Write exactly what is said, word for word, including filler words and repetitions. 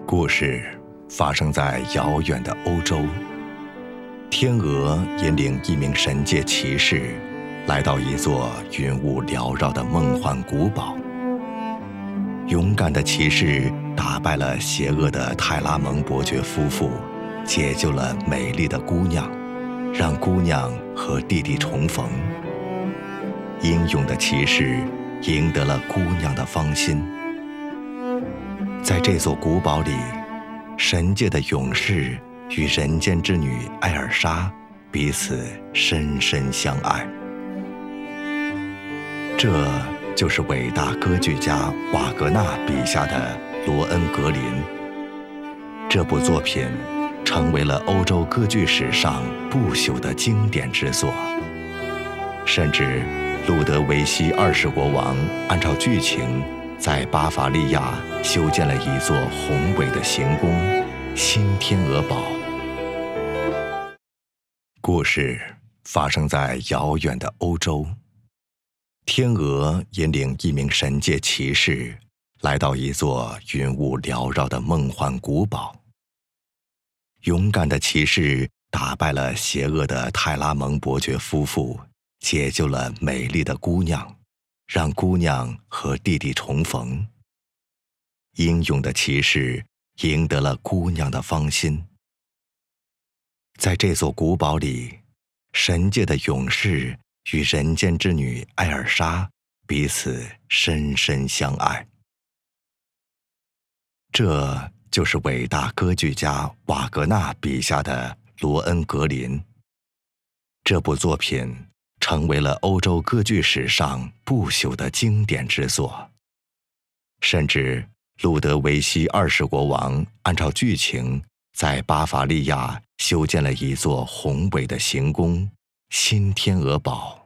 故事发生在遥远的欧洲，天鹅引领一名神界骑士来到一座云雾缭绕的梦幻古堡。勇敢的骑士打败了邪恶的泰拉蒙伯爵夫妇，解救了美丽的姑娘，让姑娘和弟弟重逢。英勇的骑士赢得了姑娘的芳心。在这座古堡里，神界的勇士与人间之女艾尔莎彼此深深相爱。这就是伟大歌剧家瓦格纳笔下的《罗恩格林》。这部作品成为了欧洲歌剧史上不朽的经典之作，甚至路德维希二世国王按照剧情在巴伐利亚修建了一座宏伟的行宫——新天鹅堡。故事发生在遥远的欧洲，天鹅引领一名神界骑士来到一座云雾缭绕的梦幻古堡。勇敢的骑士打败了邪恶的泰拉蒙伯爵夫妇，解救了美丽的姑娘，让姑娘和弟弟重逢。英勇的骑士赢得了姑娘的芳心。在这座古堡里，神界的勇士与人间之女艾尔莎彼此深深相爱。这就是伟大歌剧家瓦格纳笔下的《罗恩格林》。这部作品成为了欧洲歌剧史上不朽的经典之作，甚至路德维希二世国王按照剧情在巴伐利亚修建了一座宏伟的行宫——新天鹅堡。